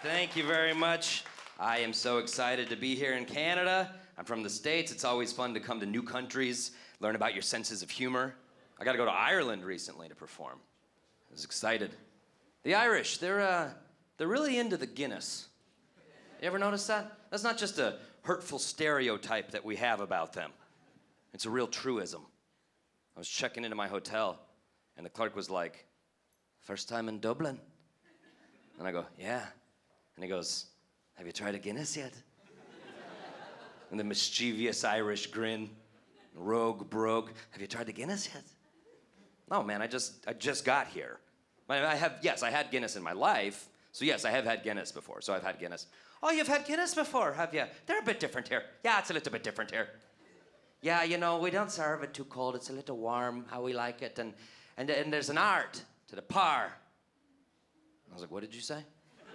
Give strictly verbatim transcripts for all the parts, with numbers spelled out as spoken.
Thank you very much. I am so excited to be here in Canada. I'm from the States. It's always fun to come to new countries, learn about your senses of humor. I got to go to Ireland recently to perform. I was excited. The Irish, they're, uh, they're really into the Guinness. You ever notice that? That's not just a hurtful stereotype that we have about them. It's a real truism. I was checking into my hotel, and the clerk was like, "First time in Dublin?" And I go, "Yeah." And he goes, "Have you tried a Guinness yet?" And the mischievous Irish grin, rogue brogue, "Have you tried the Guinness yet?" No, man, I just I just got here. I I have, yes, I had Guinness in my life, so yes, I have had Guinness before, so I've had Guinness. "Oh, you've had Guinness before, have you? They're a bit different here." "Yeah, it's a little bit different here." "Yeah, you know, we don't serve it too cold, it's a little warm, how we like it, and, and, and there's an art to the par." I was like, "What did you say?"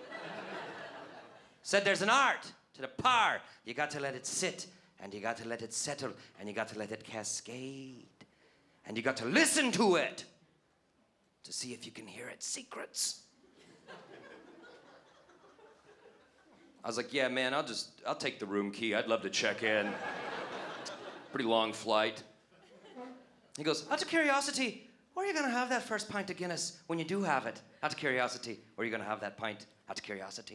Said there's an art to the par. You got to let it sit, and you got to let it settle, and you got to let it cascade. And you got to listen to it to see if you can hear its secrets. I was like, "Yeah, man, I'll just, I'll take the room key. I'd love to check in." Pretty long flight. He goes, "Out of curiosity, where are you gonna have that first pint of Guinness when you do have it? Out of curiosity, where are you gonna have that pint? Out of curiosity."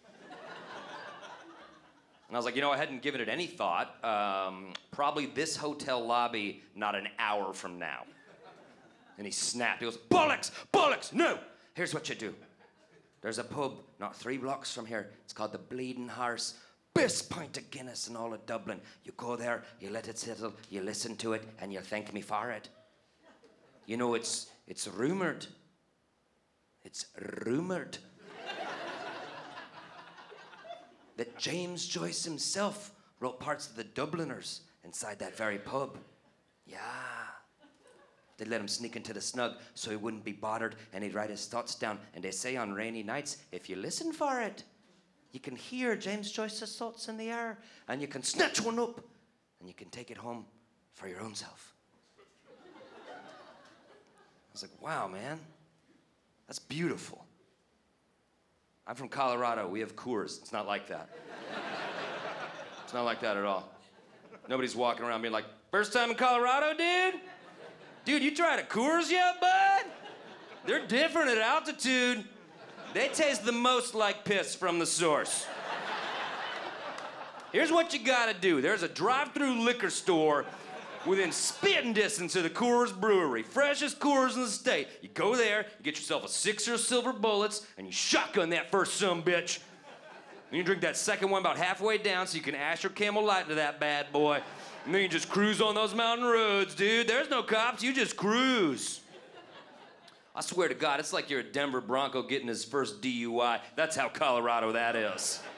And I was like, you know, I hadn't given it any thought. Um, probably this hotel lobby not an hour from now. And he snapped. He goes, "Bollocks! Bollocks! No! Here's what you do. There's a pub not three blocks from here. It's called the Bleeding Horse. Best pint of Guinness in all of Dublin. You go there, you let it settle, you listen to it, and you'll thank me for it. You know, it's it's rumored. It's rumored that James Joyce himself wrote parts of the Dubliners inside that very pub. Yeah. They'd let him sneak into the snug so he wouldn't be bothered, and he'd write his thoughts down. And they say on rainy nights, if you listen for it, you can hear James Joyce's thoughts in the air, and you can snatch one up, and you can take it home for your own self." I was like, wow, man, that's beautiful. I'm from Colorado. We have Coors. It's not like that. It's not like that at all. Nobody's walking around being like, "First time in Colorado, dude? Dude, you tried a Coors yet, bud? They're different at altitude. They taste the most like piss from the source. Here's what you gotta do. There's a drive-through liquor store within spitting distance of the Coors Brewery. Freshest Coors in the state. You go there, you get yourself a sixer of Silver Bullets, and you shotgun that first sumbitch. And you drink that second one about halfway down so you can Asher Camel Light to that bad boy. And then you just cruise on those mountain roads, dude. There's no cops, you just cruise. I swear to God, it's like you're a Denver Bronco getting his first D U I. That's how Colorado that is.